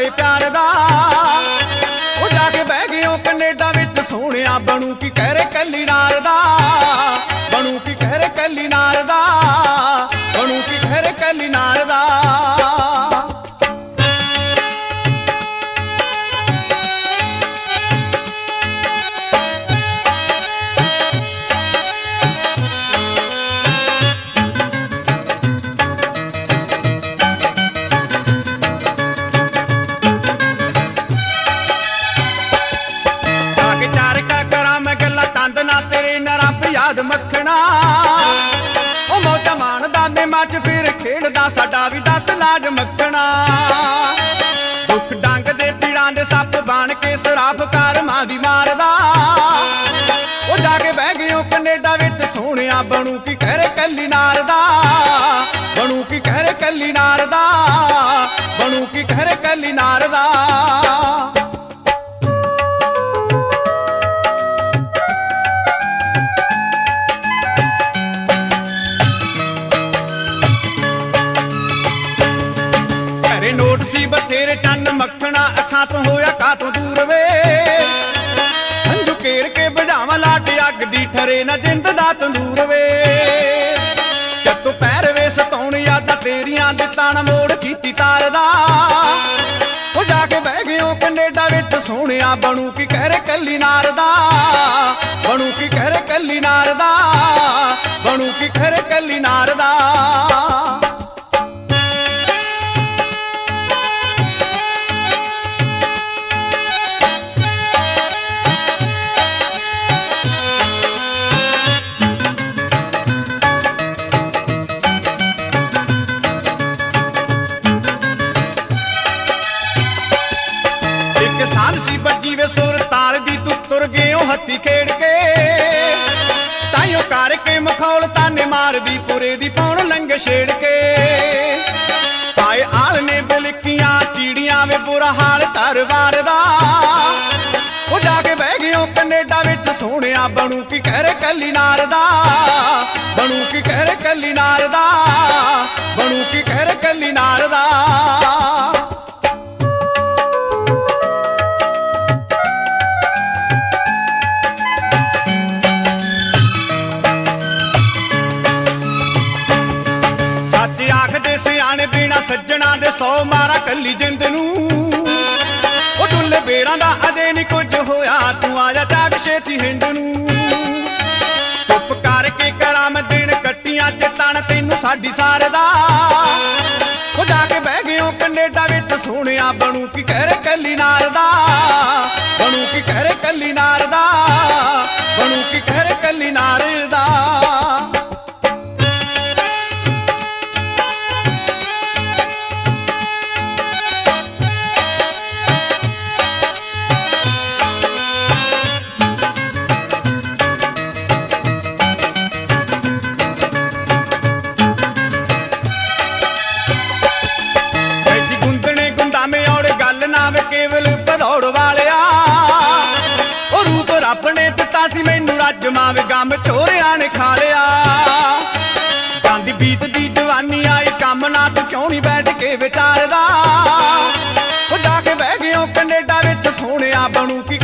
ਏ ਪਿਆਰ ਦਾ। ਉਹ ਜਾ ਕੇ ਬਹਿ ਗਏ ਉਹ ਕੈਨੇਡਾ ਵਿੱਚ ਸੋਹਣਿਆ, ਬਣੂ ਕੀ ਕਹਿਰੇ ਕੱਲੀ ਨਾਰ ਦਾ, ਬਣੂ ਕੀ ਕਹਿਰੇ ਕੱਲੀ ਨਾਰ ਦਾ, ਬਣੂ ਕੀ ਕਹਿਰੇ ਕੱਲੀ ਨਾਰ ਦਾ। ਮੱਖਣਾ ਉਹ ਮੌਜਾਂ ਮਾਣਦਾ ਮੇਮਾ ਚ ਫਿਰ ਖੇਡਦਾ, ਸਾਡਾ ਵੀ ਦੱਸ ਲਾਜ ਮੱਖਣਾ। ਦੁੱਖ ਡੰਗ ਦੇ ਪੀੜਾਂ ਦੇ ਸੱਪ ਬਣ ਕੇ ਸਰਾਫ ਕਾਰਮਾਂ ਦੀ ਮਾਰਦਾ। ਉਹ ਜਾ ਕੇ ਬਹਿ ਗਏ ਉਹ ਕੈਨੇਡਾ ਵਿੱਚ ਸੋਹਣਿਆ, ਬਣੂ ਕੀ ਕਹਿਰੇ ਕੱਲੀ ਨਾਰ ਦਾ, ਬਣੂ ਕੀ ਕਹਿਰੇ ਕੱਲੀ ਨਾਰ ਦਾ, ਬਣੂ ਕੀ ਕਹਿਰੇ ਕੱਲੀ ਨਾਰ ਦਾ। ਨੋਟ ਸੀ ਬਥੇਰੇ ਚੰਨ ਮੱਖਣਾ, ਅੱਖਾਂ ਤੋਂ ਹੋਇਆ ਕਾਤੋਂ ਦੂਰ ਵੇ। ਹੰਝੂ ਘੇਰ ਕੇ ਬੁਝਾਵਾਂ ਲਾਟ ਅੱਗ ਦੀ, ਠਰੇ ਨਾ ਜਿੰਦ ਦਾ ਤੰਦੂਰ ਵੇ। ਜਦ ਤੂੰ ਪੈਰ ਵੇ ਸਤਾਉਣ ਯਾਦਾਂ ਤੇਰੀਆਂ ਦੇ ਤਣ ਮੋੜ ਕੀਤੀ ਤਾਰ ਦਾ। ਉਹ ਜਾ ਕੇ ਬਹਿ ਗਏ ਉਹ ਕੈਨੇਡਾ ਵਿੱਚ ਸੋਹਣਿਆ, ਬਣੂ ਕੀ ਕਹਿਰੇ ਕੱਲੀ ਨਾਰ ਦਾ, ਬਣੂ ਕੀ ਕਹਿਰੇ ਕੱਲੀ ਨਾਰ ਦਾ, ਬਣੂ ਕੀ ਕਹਿਰੇ ਕੱਲੀ ਨਾਰ ਦਾ। ਜੀਵੇ ਸੁਰ ਤਾਲ ਦੀ ਤੂੰ ਤੁਰ ਗਏ ਉਹ ਹੱਥੀ ਖੇਡ ਕੇ, ਤਾਈਓ ਕਰਕੇ ਮਖੌਲ ਤਾਨੇ ਮਾਰਦੀ ਪੁਰੇ ਦੀ ਪੌਣ ਲੰਘੇ ਛੇੜ ਕੇ। ਪਾਏ ਆਲ ਨੇ ਬਿਲਕੀਆਂ ਚੀੜੀਆਂ ਵੇ ਬੁਰਾ ਹਾਲ ਧਰਵਾਰ ਦਾ। ਉਹ ਜਾ ਕੇ ਬਹਿ ਗਏ ਉਹ ਕੈਨੇਡਾ ਵਿੱਚ ਸੋਹਣਿਆ, ਬਣੂ ਕੀ ਕਹਿਰੇ ਕੱਲੀ ਨਾਰ ਦਾ, ਬਣੂ ਕੀ ਕਹਿਰੇ ਕੱਲੀ ਨਾਰ ਦਾ, ਬਣੂ ਕੀ ਕਹਿਰੇ ਕੱਲੀ ਨਾਰ ਦਾ। ਆਖਦੇ ਸਿਆਣੇ ਬਿਨਾ ਸੱਜਣਾ ਦੇ 100 ਮਾਰਾ ਕੱਲੀ ਜਿੰਦ ਨੂੰ। ਉਹ ਡੁੱਲੇ ਬੇਰਾਂ ਦਾ ਅਜੇ ਨੀ ਕੁਝ ਹੋਇਆ, ਤੂੰ ਆ ਜਾ ਜਾਗ ਛੇਤੀ ਹਿੰਡ ਨੂੰ। ਚੁੱਪ ਕਰਕੇ ਕਰਾਂ ਮੈਂ ਦਿਨ ਕੱਟੀਆਂ ਚ ਤਣ ਤੈਨੂੰ ਸਾਡੀ ਸਾਰ ਦਾ। ਉਹ ਜਾ ਕੇ ਬਹਿ ਗਏ ਉਹ ਕੈਨੇਡਾ ਵਿੱਚ ਸੋਹਣਿਆ, ਬਣੂ ਕੀ ਕਹਿਰੇ ਕੱਲੀ ਨਾਰ ਦਾ, ਬਣੂ ਕੀ ਕਹਿਰੇ ਕੱਲੀ ਨਾਰ ਦਾ, ਬਣੂ ਕੀ ਕਹਿਰੇ ਕੱਲੀ ਨਾਰ ਦਾ। ਕੇਵਲ ਭਦੌੜ ਵਾਲਿਆ ਉਹ ਰੂਪ ਰੱਬ ਨੇ ਦਿੱਤਾ ਸੀ ਮੈਨੂੰ, ਰੱਜ ਮਾਵੇ ਗਮ ਚੋਰਿਆਂ ਨੇ ਖਾ ਲਿਆ। ਜਾਂਦੀ ਬੀਤਦੀ ਜਵਾਨੀ ਆਈ ਕੰਮ ਨਾ, ਤੂੰ ਕਿਉਂ ਨਹੀਂ ਬੈਠ ਕੇ ਵਿਚਾਰਦਾ। ਉਹ ਜਾ ਕੇ ਬਹਿ ਗਏ ਉਹ ਕੈਨੇਡਾ ਵਿੱਚ ਸੋਹਣਿਆ, ਬਣੂ ਕੀ